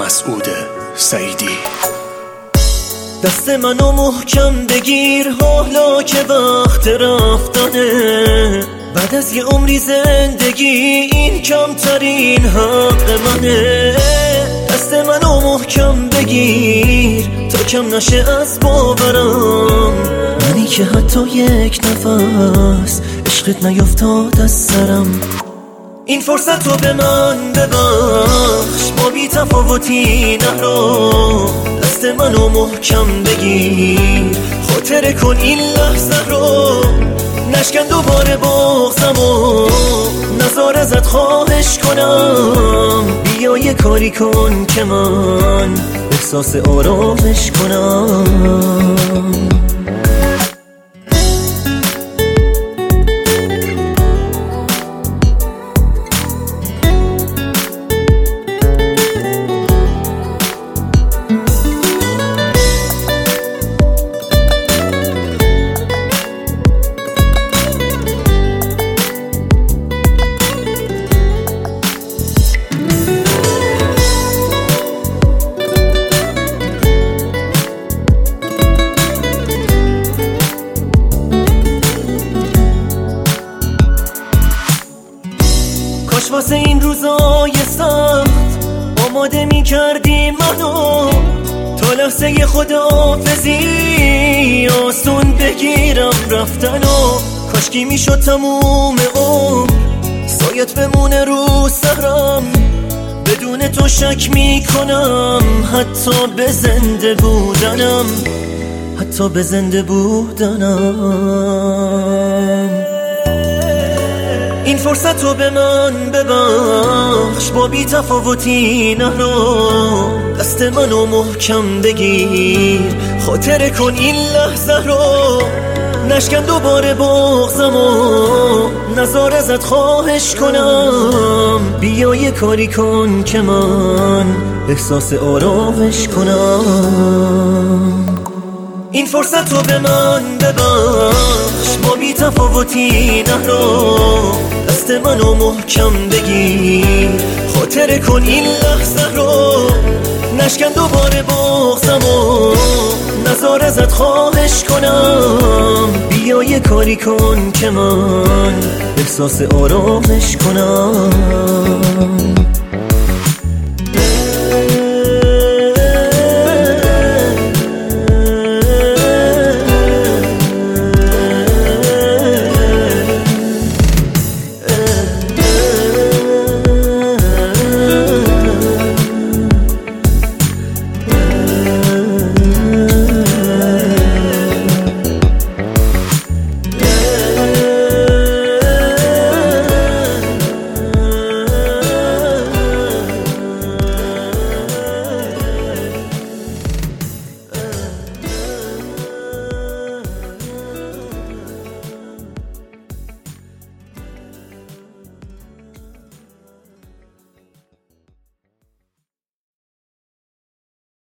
مسعود سعیدی. دست منو محکم بگیر حالا که وقت رفتنه، بعد از یه عمری زندگی این کمترین حق منه. دست منو محکم بگیر تا کم نشه از باورم، منی که حتی یک نفس عشقت نیفتاد از سرم. این فرصت رو به من ببخش، ما بی تفاوتی نرو. دست منو محکم بگیر، خاطره کن این لحظه رو. نشکن دوباره بغضم و نزار ازت خواهش کنم. بیا یه کاری کن که من احساس آرامش کنم. کاش واسه این روزای سخت آماده می کردی منو، تا لحظه خداحافظی آسون بگیرم رفتنو. کاشکی می شد تموم عمر سایت بمونه رو سرم، بدون تو شک می کنم حتی به زنده بودنم، حتی به زنده بودنم. این فرصت رو به من ببخش، با بی تفاوتی نرو. دست منو محکم بگیر، خاطره کن این لحظه رو. نشکن دوباره بغضم و نزار ازت خواهش کنم. بیا یه کاری کن که من احساس آرامش کنم. این فرصت رو به من ببخش، ما بی تفاوتی نرو. دست منو محکم بگیر، خاطره کن این لحظه رو. نشکن دوباره بغضم و نزار ازت خواهش کنم. بیا یه کاری کن که من احساس آرامش کنم.